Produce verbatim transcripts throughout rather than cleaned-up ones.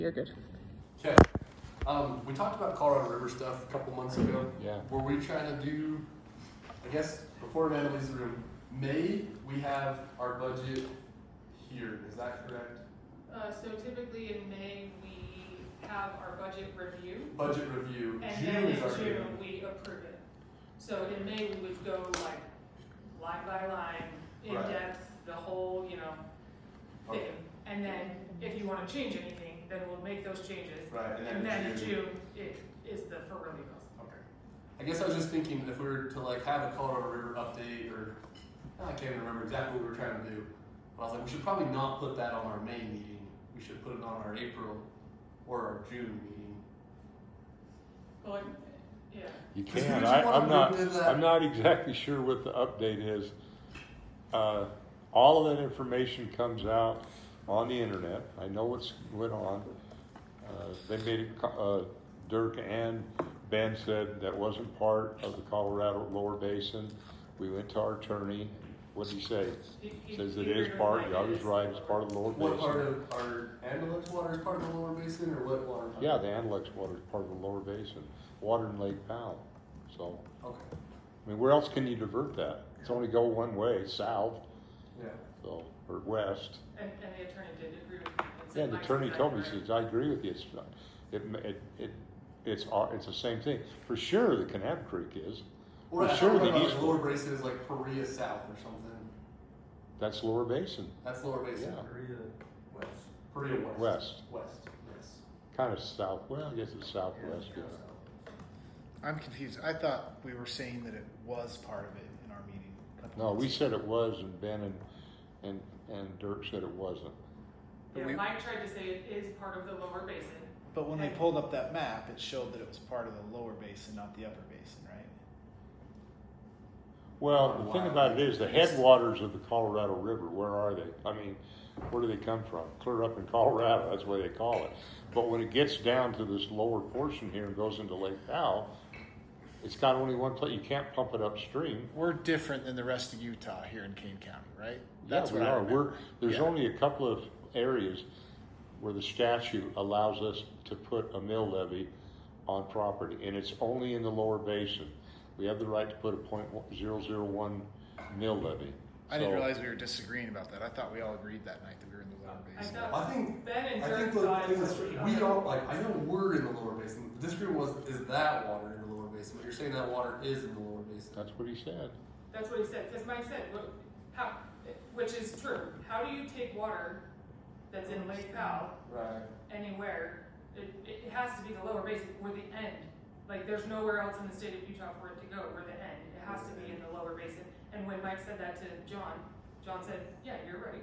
You're good. Okay. Um, we talked about Colorado River stuff a couple months ago. Yeah. Were we trying to do, I guess, before Amanda leaves the room, May, we have our budget here. Is that correct? Uh, so typically in May, we have our budget review. Budget review. And June then is in our June, meeting. we approve it. So in May, we would go like line by line, in Right. depth, the whole, you know, thing. Okay. And then if you wanna change anything, then we'll make those changes. Right, and then And then in June. June, it is the for real goes. Okay. I guess I was just thinking if we were to like have a Colorado River update or, I can't even remember exactly what we were trying to do. But I was like, we should probably not put that on our May meeting. We should put it on our April or our June meeting. Well, like, yeah. You Because can. who I, would you want I'm to not. move into that? I'm not exactly sure what the update is. Uh, all of that information comes out on the internet. I know what's went on. Uh, they made it. co- Uh, Dirk and Ben said that wasn't part of the Colorado Lower Basin. We went to our attorney. What did he say? He- he- Says he it is agreed part. with I my was is right. It's lower. part of the Lower What part Basin. of our Andelux water is part of the lower basin or what water? Yeah, the Andelux water is part of the Lower Basin. Water in Lake Powell. So. Okay. I mean, where else can you divert that? It's only go one way, south, Yeah. so, or west. And, and the attorney did agree with me. and said Yeah, the Mike's attorney told me, he exactly says, I agree with you, it's, not- it, it, it, it's, uh, it's the same thing. For sure, the Kanab Creek is, Or for I sure, thought the about east like lower one, basin is like Perea South or something. that's Lower Basin, That's lower basin. Yeah. Korea West. Perea West. West. West. Yes. kind of south, well, I guess it's southwest, yeah. I'm confused. I thought we were saying that it was part of it in our meeting. a couple No, months we ago. said it was, and Ben and, and, and Dirk said it wasn't. Yeah, we- Mike tried to say it is part of the lower basin. But when we pulled up that map, it showed that it was part of the lower basin, not the upper basin, right? Well, the thing about it is, the headwaters of the Colorado River, where are they? I mean, where do they come from? Clear up in Colorado, that's what they call it. But when it gets down to this lower portion here and goes into Lake Powell, it's got only one place, you can't pump it upstream. We're different than the rest of Utah here in Kane County, right? Yeah, That's we what I are. remember. We're, there's Yeah. only a couple of areas where the statute allows us to put a mill levy on property, and it's only in the lower basin. We have the right to put a point zero zero one mill levy. I didn't So- realize we were disagreeing about that. I thought we all agreed that night that we were in the lower I basin. thought I think Ben and I Dirk think the thought thing it was is the we upper don't like. I basin. know we're in the lower basin. The disagreement was is that water in the lower basin, but you're saying that water is in the lower basin. That's what he said. That's what he said, because Mike said, what, how, which is true. How do you take water that's in Lake Powell Right. anywhere? It, it has to be the lower basin. We're the end. Like, there's nowhere else in the state of Utah for it to go. We're the end. It has to be in the lower basin. And when Mike said that to John, John said, yeah, you're right.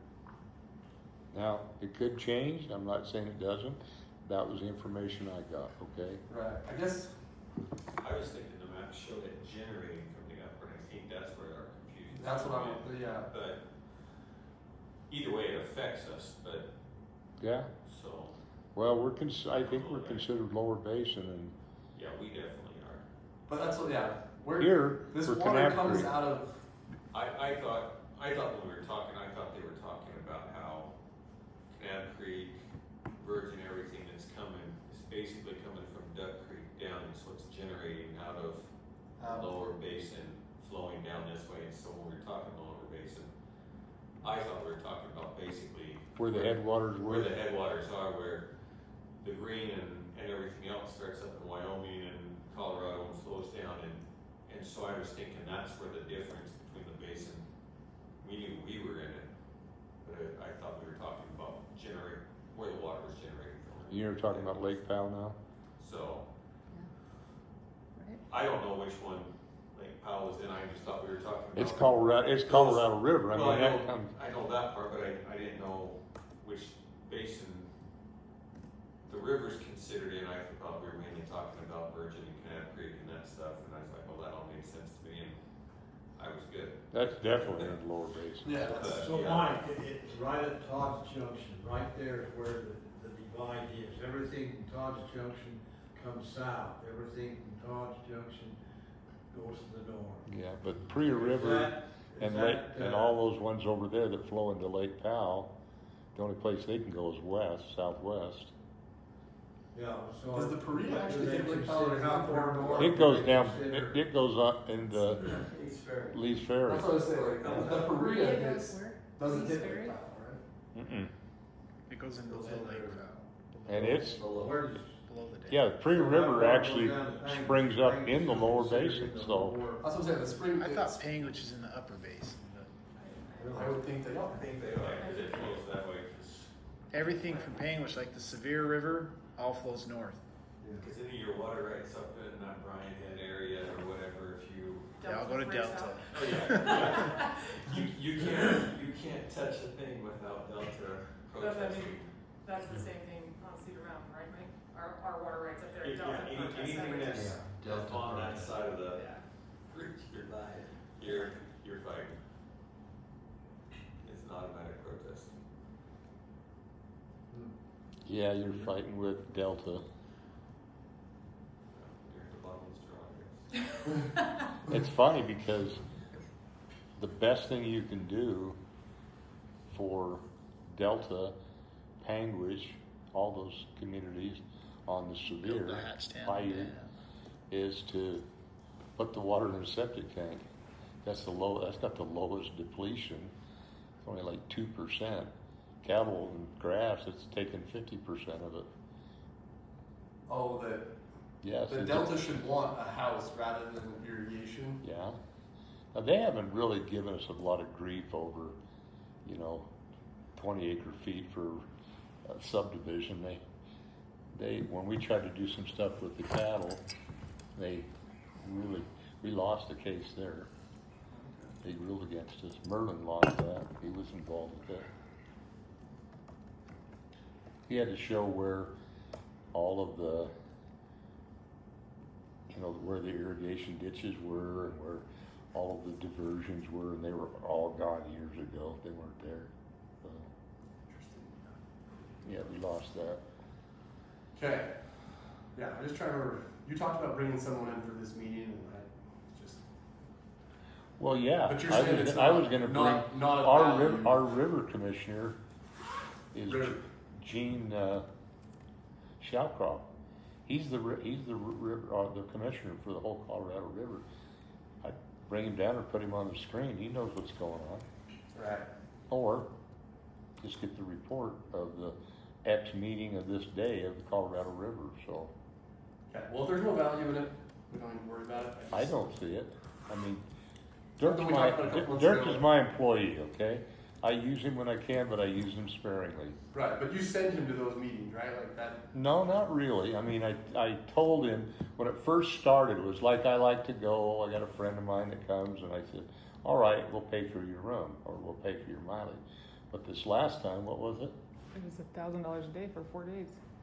Now, it could change. I'm not saying it doesn't. That was the information I got, okay? Right. I guess. I was thinking the map showed it generating from the upper, and I think that's where our confusion. That's what I'm. is. Yeah. But either way, it affects us, but, Yeah. so, Well, we're cons- I think we're considered lower basin, and yeah, we definitely are. But that's what. Yeah. We're here This for water Kanab comes Creek. out of. I, I thought, I thought when we were talking, I thought they were talking about how Canab Creek, Virgin, everything that's coming is basically coming from Duck Creek down, and so it's generating out of Um, the lower basin, flowing down this way, and so when we were talking lower basin, I thought we were talking about basically Where the headwaters where were. the headwaters are, where the green and, and everything else starts up in Wyoming and Colorado and flows down, and, and so I was thinking that's where the difference between the basin, we knew we were in it, but I, I thought we were talking about generate, where the water was generating from. You're talking about Lake Powell now? So, Right. I don't know which one Lake Powell is in, I just thought we were talking about. It's Colorado, it's Colorado River. I Well, mean, I that know, comes, I know that part, but I, I didn't know which basin the river's considered in. I thought we were mainly talking about Virgin and Canab Creek and that stuff, and I was like, well, that all made sense to me, and I was good. that's definitely in the lower basin. Yeah. That's, So Yeah. Mike, it, it's right at Todd's Junction, right there is where the, the divide is. Everything from Todd's Junction comes south. Everything from Todd's Junction goes to the north. Yeah, but Priya Is River that- is and Lake, that, and uh, all those ones over there that flow into Lake Powell, the only place they can go is west, southwest. Yeah, so. Does the Paria do actually they hit Lake consider how Powell? far north? It goes do they down, consider- it, it goes up into East Ferry. Lee's Ferry. That's what I was saying, like, the, the Paria Maria hits, goes where? doesn't Lee's hit Ferry? Lake Powell, right? Mm-mm. It goes into the Goes Little in Lake there. Valley. And it's, Where's, Below the dam. yeah, the Prairie so that River water goes actually down to Panguitch. springs up Panguitch in the is lower considered basin, in the so. lower- That's what I'm saying, the spring, I it's- thought Panguitch is in the upper basin. but I would think they are. I think they are, because it flows that way, because Everything from Panguitch, like the Sevier River, all flows north. Because any of your water rights up in that Bryan Head area or whatever, if you, Yeah, I'll go to breaks Delta. out. oh yeah, you, you can't, you can't touch a thing without Delta That's, I protesting. mean, that's the same thing on Cedar Mountain, right, Mike? Our, our water rights up there, Yeah, Delta any- protests anything everything. that's, Yeah. that's on that side of the, Yeah. you're, you're, you're fighting. It's an automatic protest. Yeah, you're fighting with Delta. You're at the bottom of the straw, I guess. It's funny because the best thing you can do for Delta, Panguitch, all those communities on the severe Build the Hatchtown bayou Dam. is to put the water in a septic tank. That's the low. That's got the lowest depletion. It's only like two percent. Cattle and grass, it's taken fifty percent of it. Oh, that, Yes. the it- Delta should want a house rather than irrigation. Yeah. Now, they haven't really given us a lot of grief over, you know, twenty acre feet for uh, subdivision. They, they, when we tried to do some stuff with the cattle, they really, we lost a case there. They ruled against us. Merlin lost that. He was involved with that. He had to show where all of the, you know, where the irrigation ditches were and where all of the diversions were, and they were all gone years ago. They weren't there. So, yeah, we lost that. Okay. Yeah, I just try to remember, you talked about bringing someone in for this meeting and I just, Well, yeah, But you're I saying was, it's I was not- gonna not- bring, not a our value. river, our river commissioner is River. Gene, uh, Shawcroft. He's the, ri- he's the river, uh, the commissioner for the whole Colorado River. I'd bring him down or put him on the screen, he knows what's going on. right. Or just get the report of the X meeting of this day of the Colorado River, so Okay, well, if there's no value in it, we don't need to worry about it. I just- don't see it. I mean, Dirk's Something we my, talked about a couple months Dirk ago. is my employee, okay? I use him when I can, but I use him sparingly. Right, but you send him to those meetings, right? Like that, No, not really. I mean, I, I told him when it first started, it was like, I like to go. I got a friend of mine that comes, and I said, all right, we'll pay for your room, or we'll pay for your mileage. But this last time, what was it? It was a thousand dollars a day for four days.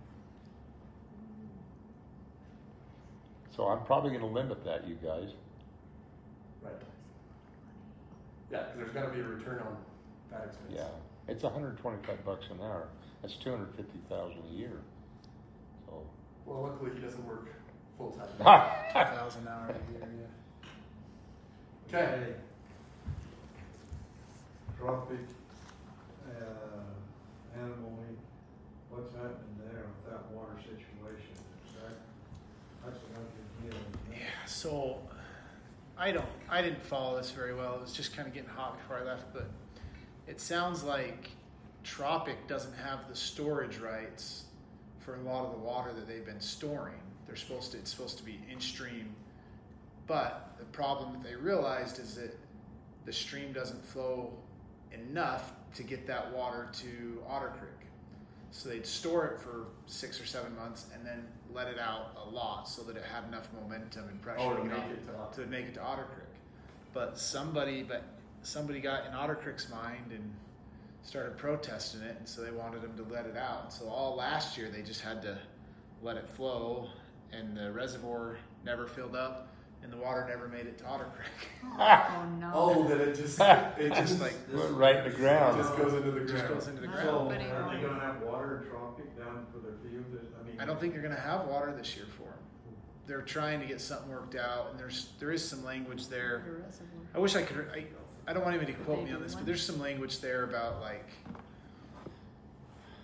So I'm probably gonna limit that, you guys. right. Yeah, because there's gotta be a return on that expense. Yeah, it's hundred and twenty-five bucks an hour. That's two hundred fifty thousand a year. So, Well, luckily he doesn't work full-time. Two thousand hours a year, yeah. Okay. Tropic, uh, animal, what's happening there with that water situation? Is that, that's another deal, isn't it? Yeah, so I don't, I didn't follow this very well. It was just kind of getting hot before I left, but it sounds like Tropic doesn't have the storage rights for a lot of the water that they've been storing. They're supposed to, it's supposed to be in stream, but the problem that they realized is that the stream doesn't flow enough to get that water to Otter Creek. So they'd store it for six or seven months and then let it out a lot so that it had enough momentum and pressure Oh, to get make off- it to Otter- to make it to Otter Creek. But somebody, but somebody got in Otter Creek's mind and started protesting it, and so they wanted them to let it out. And so all last year they just had to let it flow, and the reservoir never filled up, and the water never made it to Otter Creek. Oh, no. Oh, that it just, it It's just just like went right in the it ground. just goes into the it just ground. goes into the No. ground. So, But are they anyway. gonna have water in Tropic down for their field? I mean. I don't think they're going to have water this year for them. They're trying to get something worked out, and there's there is some language there. The reservoir. I wish I could. I, I don't want anybody to quote me on this, but there's some language there about like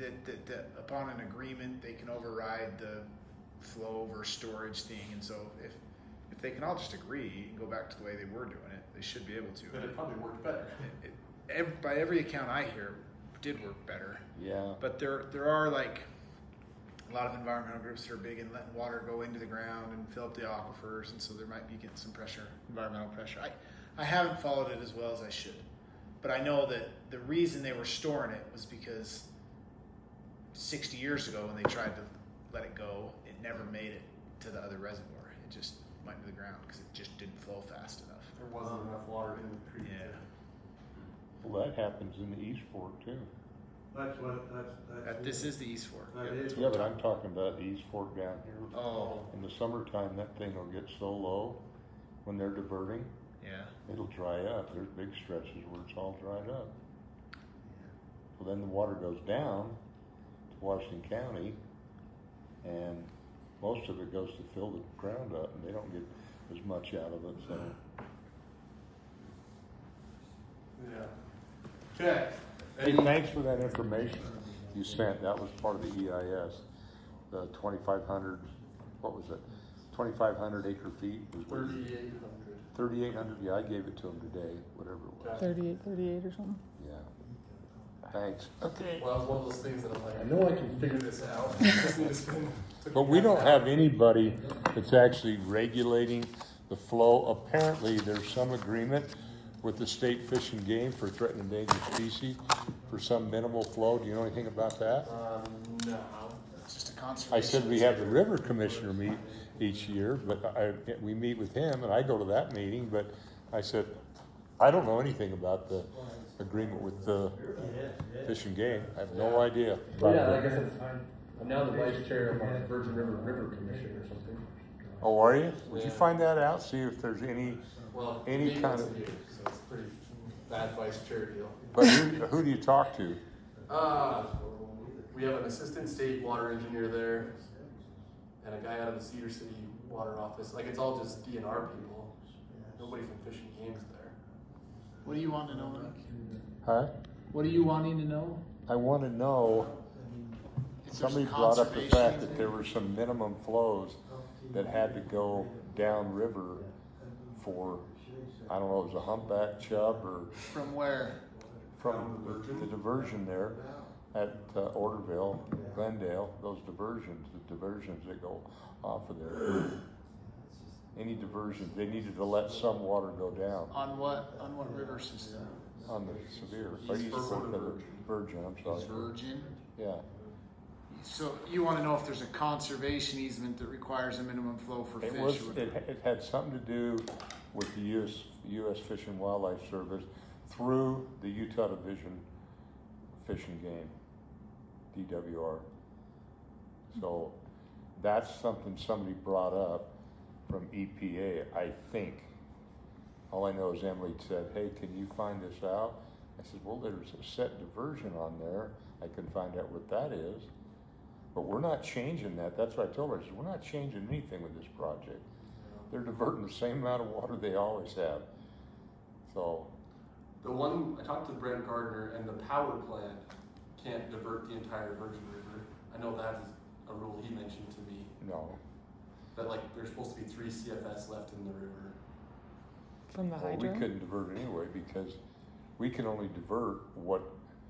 that, that, that upon an agreement, they can override the flow over storage thing, and so if, if they can all just agree and go back to the way they were doing it, they should be able to. But it probably worked better. It, it, ev by every account I hear, it did work better. Yeah. But there, there are like a lot of environmental groups that are big in letting water go into the ground and fill up the aquifers, and so there might be getting some pressure, environmental pressure. I, I haven't followed it as well as I should, but I know that the reason they were storing it was because sixty years ago when they tried to let it go, it never made it to the other reservoir. It just went to the ground because it just didn't flow fast enough. There wasn't enough water in the creek. Yeah. Well, that happens in the East Fork too. That's what, that's, that's. That, this is the East Fork. That is. Yeah, but I'm talking about the East Fork down here. Oh, In the summertime, that thing will get so low when they're diverting, yeah. it'll dry up. There's big stretches where it's all dried up. Well, then the water goes down to Washington County, and most of it goes to fill the ground up, and they don't get as much out of it. So Yeah. Okay. hey, thanks for that information you sent. That was part of the E I S. The twenty-five hundred, what was it? twenty-five hundred acre feet was what? Thirty-eight hundred. thirty-eight hundred. Yeah, I gave it to them today, whatever it was. Thirty-eight, thirty-eight or something. Yeah. Thanks. Okay. Well, it was one of those things that I'm like, I know I can figure this out. I just need to spend. But we don't have anybody that's actually regulating the flow. Apparently, there's some agreement with the state Fish and Game for threatened endangered species for some minimal flow. Do you know anything about that? Um, no. It's just a conservation. I said we have the river commissioner meet each year, but I, we meet with him, and I go to that meeting, but I said, I don't know anything about the agreement with the Fish and Game. I have no idea. Well, yeah, I guess that's fine. I'm now the vice chair of our Virgin River River Commission or something. Oh, are you? Would you Yeah. find that out? See if there's any, Well, Any meeting kind once of- a year, so it's a pretty bad vice chair deal. but who, who do you talk to? Uh, we have an assistant state water engineer there, and a guy out of the Cedar City water office. Like, it's all just D N R people. Nobody from Fish and Game's there. What do you want to know, Mike? Huh? What are you wanting to know? I want to know, If there's somebody a brought up the conservation fact that thing. there were some minimum flows that had to go downriver for, I don't know, it was a humpback chub or From where? from the, the diversion there at uh, Orderville, Glendale, those diversions, the diversions that go off of there. Any diversions, they needed to let some water go down On what? On what river system? on the Severe, or East Fork of the Virgin, I'm sorry. Virgin. Yeah, So you want to know if there's a conservation easement that requires a minimum flow for it fish? was, or- it, it had something to do with the U S, U S Fish and Wildlife Service through the Utah Division Fish and Game, D W R. So that's something somebody brought up from E P A, I think. All I know is Emily said, hey, can you find this out? I said, well, there's a set diversion on there. I can find out what that is. But we're not changing that. That's what I told her. I said, we're not changing anything with this project. They're diverting the same amount of water they always have. So, The one, I talked to Brent Gardner, and the power plant can't divert the entire Virgin River. I know that is a rule he mentioned to me, no. that like there's supposed to be three C F S left in the river. From the Well, we hydro? couldn't divert anyway because we can only divert what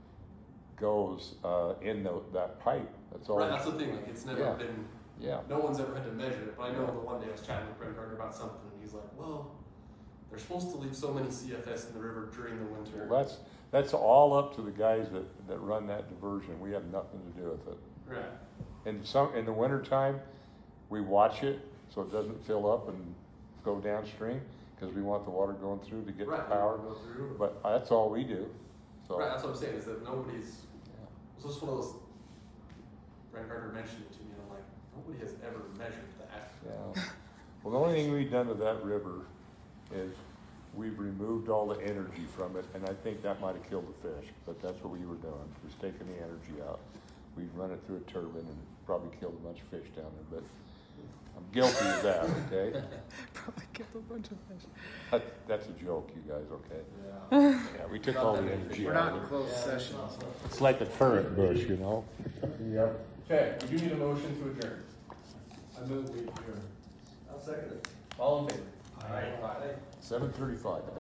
goes uh, in the, that pipe. That's all. Right, that's the thing, like it's never Yeah. been, Yeah. no one's ever had to measure it, but I know the one day I was chatting with Brent Gardner about something, and he's like, well, they're supposed to leave so many C F S in the river during the winter. Well, that's that's all up to the guys that, that run that diversion. We have nothing to do with it. Right. In some in the wintertime, we watch it so it doesn't fill up and go downstream because we want the water going through to get Right, the power. go through. But that's all we do. So Right, that's what I'm saying, is that nobody's, yeah. it's just one of those, Brent Gardner mentioned it to me, and I'm like, nobody has ever measured that. Yeah. Well, the only thing we've done to that river is we've removed all the energy from it, and I think that might have killed the fish, but that's what we were doing, was taking the energy out. We'd run it through a turbine and probably killed a bunch of fish down there, but I'm guilty of that, okay? Probably killed a bunch of fish. That, that's a joke, you guys, okay? Yeah. Yeah, we took all the energy We're out not of in it. closed session. It's like a currant bush, you know? Yep. Okay, we do need a motion to adjourn. I move we adjourn. I'll second it. All in favor? Aye. Aye. Seven thirty-five.